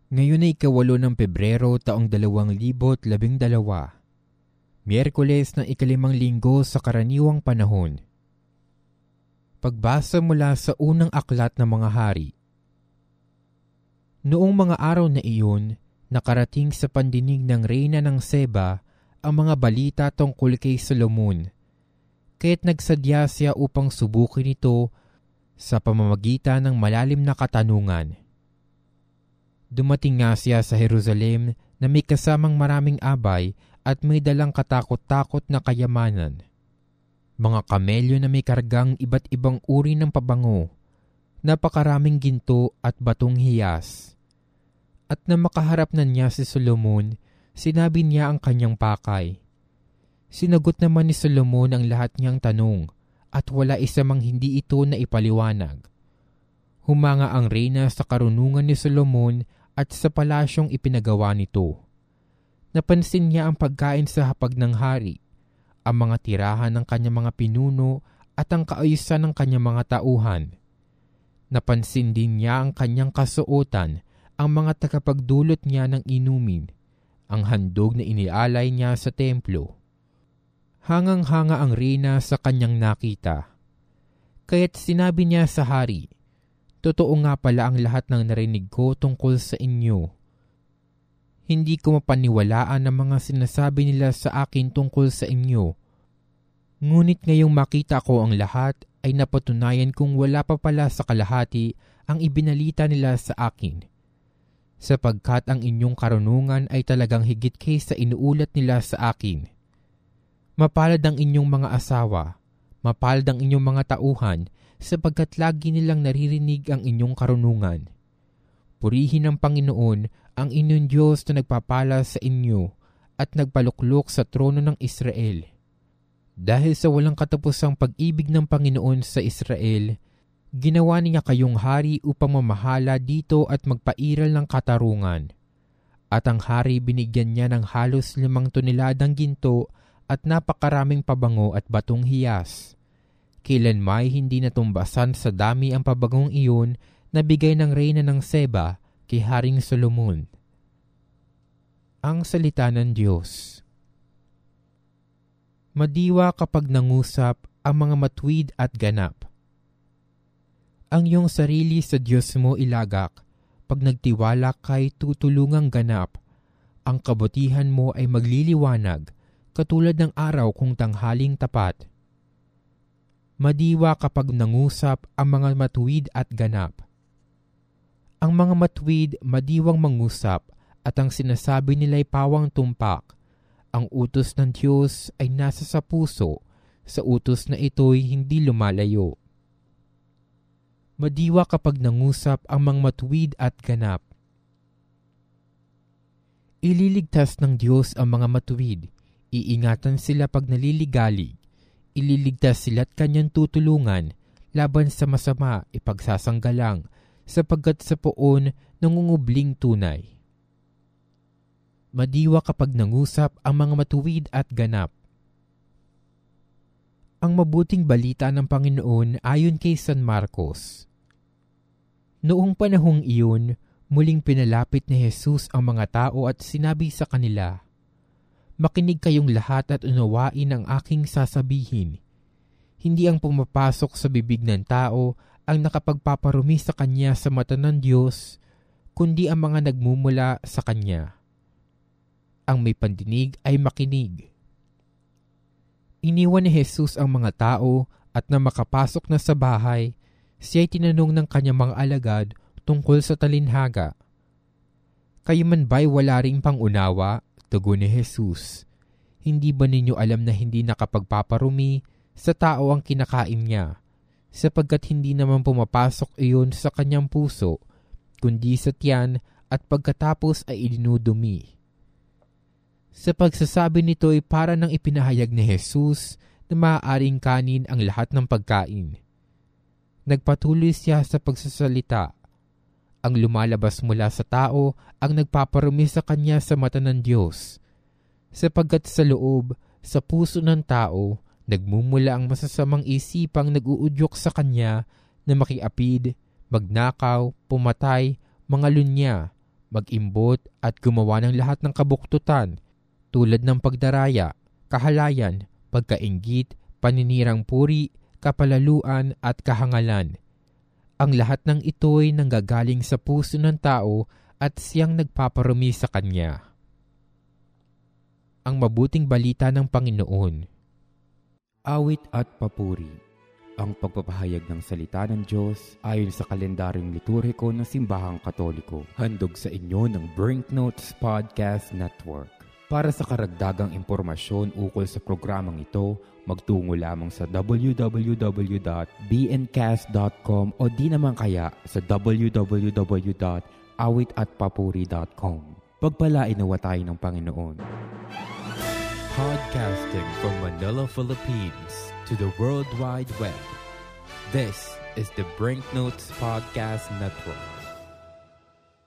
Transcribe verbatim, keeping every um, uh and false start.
Ngayon ay ikawalo ng Pebrero taong dalawang libot labing dalawa. Miyerkules ng ikalimang linggo sa karaniwang panahon. Pagbasa mula sa unang aklat ng mga hari. Noong mga araw na iyon, nakarating sa pandinig ng reyna ng Seba ang mga balita tungkol kay Solomon, kaya't nagsadya siya upang subukin ito sa pamamagitan ng malalim na katanungan. Dumating nga siya sa Jerusalem na may kasamang maraming abay at may dalang katakot-takot na kayamanan. Mga kamelyo na may kargang iba't ibang uri ng pabango, napakaraming ginto at batong hiyas. At na makaharap na niya si Solomon, sinabi niya ang kanyang pakay. Sinagot naman ni Solomon ang lahat niyang tanong at wala isa mang hindi ito na ipaliwanag. Humanga ang reyna sa karunungan ni Solomon at sa palasyong ipinagawa nito. Napansin niya ang pagkain sa hapag ng hari, ang mga tirahan ng kanyang mga pinuno at ang kaayusan ng kanyang mga tauhan. Napansin din niya ang kanyang kasuotan, ang mga tagapagdulot niya ng inumin, ang handog na inialay niya sa templo. Hangang-hanga ang reyna sa kanyang nakita. Kaya't sinabi niya sa hari, "Totoo nga pala ang lahat ng narinig ko tungkol sa inyo. Hindi ko mapaniwalaan ang mga sinasabi nila sa akin tungkol sa inyo. Ngunit ngayong makita ko ang lahat ay napatunayan kong wala pa pala sa kalahati ang ibinalita nila sa akin. Sapagkat ang inyong karunungan ay talagang higit kaysa inuulat nila sa akin. Mapalad ang inyong mga asawa, mapalad ang inyong mga tauhan, sapagkat lagi nilang naririnig ang inyong karunungan. Purihin ng Panginoon ang inyong Diyos na nagpapala sa inyo at nagpaluklok sa trono ng Israel. Dahil sa walang katapusang pag-ibig ng Panginoon sa Israel, ginawa niya kayong hari upang mamahala dito at magpairal ng katarungan. At ang hari binigyan niya ng halos limang toneladang ginto at napakaraming pabango at batong hiyas. Kailanmay hindi natumbasan sa dami ang pabagong iyon na bigay ng reyna ng Seba kay Haring Solomon." Ang salita ng Diyos. Madiwa kapag nangusap ang mga matuwid at ganap. Ang iyong sarili sa Diyos mo ilagak, pag nagtiwala kay tutulungang ganap. Ang kabutihan mo ay magliliwanag, katulad ng araw kung tanghaling tapat. Madiwa kapag nangusap ang mga matuwid at ganap. Ang mga matuwid madiwang mangusap at ang sinasabi nila'y pawang tumpak. Ang utos ng Diyos ay nasa sa puso, sa utos na ito'y hindi lumalayo. Madiwa kapag nangusap ang mga matuwid at ganap. Ililigtas ng Diyos ang mga matuwid, iingatan sila pag naliligalig. Ililigtas sila't kanyang tutulungan, laban sa masama ipagsasanggalang, sapagkat sa poon nangungubling tunay. Madiwa kapag nangusap ang mga matuwid at ganap. Ang mabuting balita ng Panginoon ayon kay San Marcos. Noong panahong iyon, muling pinalapit ni Jesus ang mga tao at sinabi sa kanila, "Makinig kayong lahat at unawain ang aking sasabihin. Hindi ang pumapasok sa bibig ng tao ang nakapagpaparumi sa kanya sa mata ng Diyos, kundi ang mga nagmumula sa kanya. Ang may pandinig ay makinig." Iniwan ni Jesus ang mga tao at na makapasok na sa bahay, siya'y tinanong ng kanyang mga alagad tungkol sa talinhaga. "Kayo man ba'y wala ring pangunawa?" Tugon ni Jesus. "Hindi ba ninyo alam na hindi nakapagpaparumi sa tao ang kinakain niya, sapagkat hindi naman pumapasok iyon sa kanyang puso, kundi sa tiyan at pagkatapos ay idinudumi?" Sa pagsasabi nito ay para nang ipinahayag ni Jesus na maaaring kanin ang lahat ng pagkain. Nagpatuloy siya sa pagsasalita. Ang lumalabas mula sa tao ang nagpaparumi sa kanya sa mata ng Diyos, sapagkat sa loob, sa puso ng tao, nagmumula ang masasamang isipang nag-uudyok sa kanya na makiapid, magnakaw, pumatay, mga lunya, mag-imbot at gumawa ng lahat ng kabuktutan tulad ng pagdaraya, kahalayan, pagkainggit, paninirang puri, kapalaluan at kahangalan. Ang lahat ng ito'y nanggagaling sa puso ng tao at siyang nagpaparumi sa kanya. Ang mabuting balita ng Panginoon. Awit at papuri. Ang pagpapahayag ng salita ng Diyos ayon sa kalendaryong liturhiko ng Simbahang Katoliko. Handog sa inyo ng Brinknotes Podcast Network. Para sa karagdagang impormasyon ukol sa programang ito, magtungo lamang sa w w w dot b n cast dot com o di naman kaya sa w w w dot awit at papuri dot com. Pagpalain nawa tayo ng Panginoon. Podcasting from Manila, Philippines to the World Wide Web. This is the Brinknotes Podcast Network.